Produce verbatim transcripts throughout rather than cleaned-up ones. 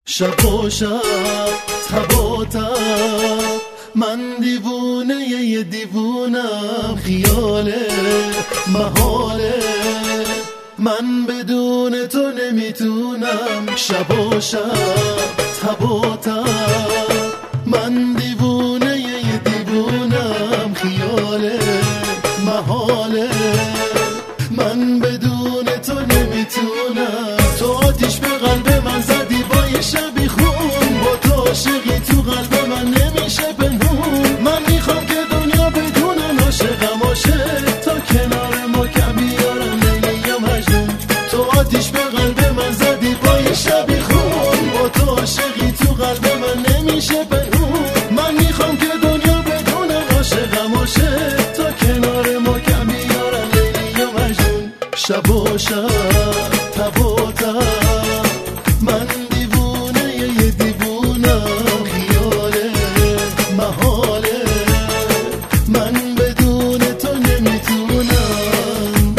شب و شب تب و تب من دیوونه یه دیوونم، خیاله محاله من بدون تو نمیتونم. شب و شب تب و تب من دیوونه یه دیوونم، خیاله محاله من بدون تو نمیتونم. تو آتیش به قلب من زدی با یه شبی خون، با تو عاشقی تو قلب من نمیشه پنهون. من میخوام که دنیا بدون عاشقم عاشق، تا کنار ما کم بیارم لیلی یا مجنون. تو آتیش به قلب من زدی با یه شبی خون، با تو عاشقی تو قلب من نمیشه پنهون. من میخوام که دنیا بدون عاشقم عاشق، تا کنار ما کم بیارم لیلی یا مجنون. شب و شب تب و تب من دیوونه یه دیوونم، خیاله محاله من بدون تو نمیتونم.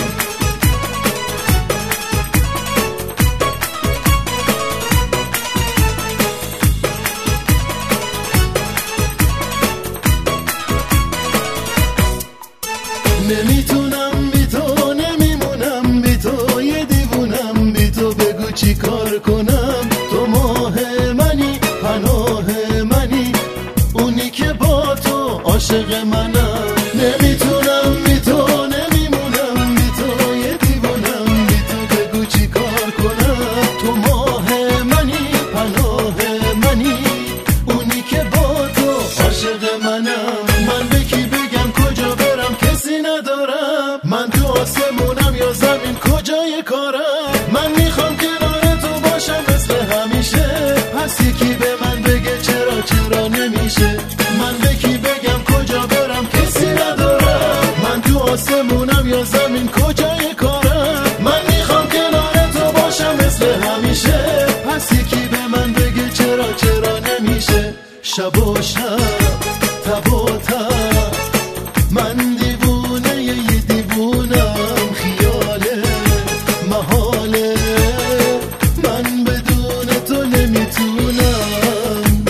نمیتونم بی تو، نمیمونم بی تو، یه دیوونم بی تو. بگو چی کار کنم؟ تو ماه منی، پناه منی، اونی که با تو عاشق منم. نمیتونم بی تو، نمیمونم بی تو، یه دیوونم بی تو. بگو چی کار کنم؟ تو ماه منی، پناه منی، اونی که با تو عاشق منم. من به کی بگم کجا برم؟ کسی ندارم. من تو آسمونم یا زمین، کجای کارم؟ من میخوام کنار تو باشم مثل همیشه، پس یکی به من بگه چرا چرا نمیشه. من به کی بگم کجا برم؟ کسی ندارم. من تو آسمونم یا زمین، کجای کارم؟ من میخوام کنار تو باشم مثل همیشه، پس یکی به من بگه چرا چرا نمیشه. شب و شب تب و تب من دیوونه یه دیوونم، خیاله محاله من بدون تو نمیتونم.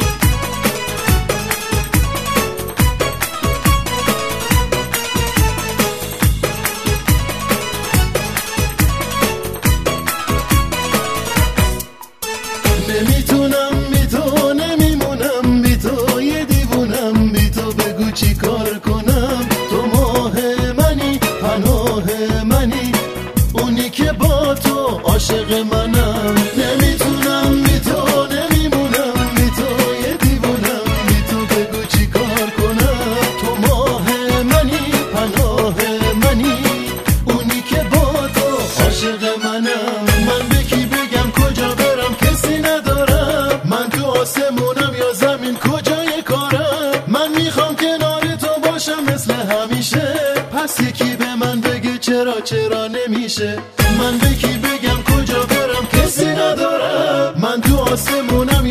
نمیتونم بی تو، نمیمونم بی تو، یه دیوونم بی تو. بگو چی کار کنم؟ تو ماه منی، پناه منی، اونی که با تو عاشق منم. نمیتونم بی تو، نمیمونم بی تو، یه دیوونم بی تو. بگو چی کار کنم؟ تو ماه منی، پناه منی، اونی که با تو عاشق منم. من به کی بگم کجا برم؟ کسی ندارم. من تو آسمونم یا زمین، کجای کارم؟ من میخوام کنار تو باشم مثل همیشه، پس یکی به من بگه چرا چرا نمیشه. من به کی بگم کجا برم؟ کسی ندارم. من تو آسمونم